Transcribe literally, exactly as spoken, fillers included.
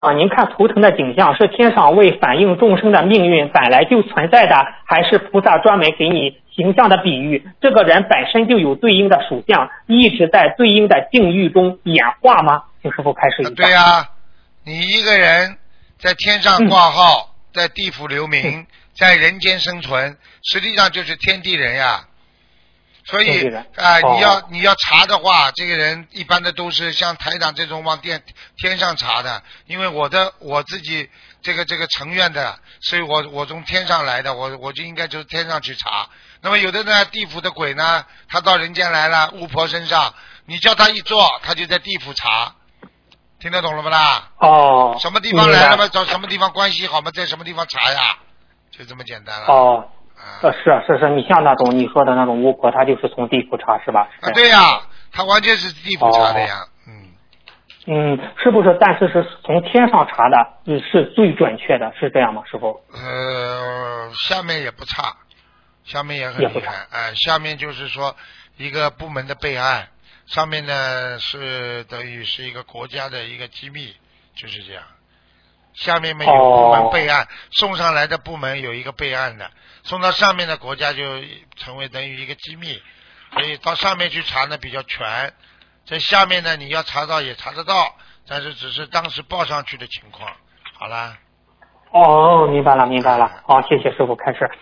啊，您看图腾的景象是天上为反映众生的命运本来就存在的，还是菩萨专门给你形象的比喻？这个人本身就有对应的属相，一直在对应的境遇中演化吗？请师傅开始一下。 对呀、啊，你一个人在天上挂号，嗯、在地府留名，嗯、在人间生存，实际上就是天地人呀。所以啊、呃哦，你要你要查的话，这个人一般的都是像台长这种往天天上查的，因为我的我自己这个这个成愿的，所以我我从天上来的，我我就应该就是天上去查。那么有的呢，地府的鬼呢，他到人间来了，巫婆身上，你叫他一坐，他就在地府查，听得懂了不啦？ 哦， 什么地方来了嘛，找什么地方关系好嘛，在什么地方查呀，就这么简单了。 哦。呃，是是是，你像那种你说的那种巫婆，她就是从地府查是吧？ 是啊，对呀、啊，她完全是地府查的呀。 哦、嗯嗯，是不是？但是是从天上查的，嗯，是最准确的，是这样吗？师傅？ 呃，下面也不差，下面也很厉害。哎、呃，下面就是说一个部门的备案，上面呢是等于是一个国家的一个机密，就是这样。下面嘛有部门备案、哦，送上来的部门有一个备案的，送到上面的国家就成为等于一个机密，所以到上面去查呢比较全，在下面呢你要查到也查得到，但是只是当时报上去的情况。好啦。 哦，明白了，明白了。好，谢谢师傅开始。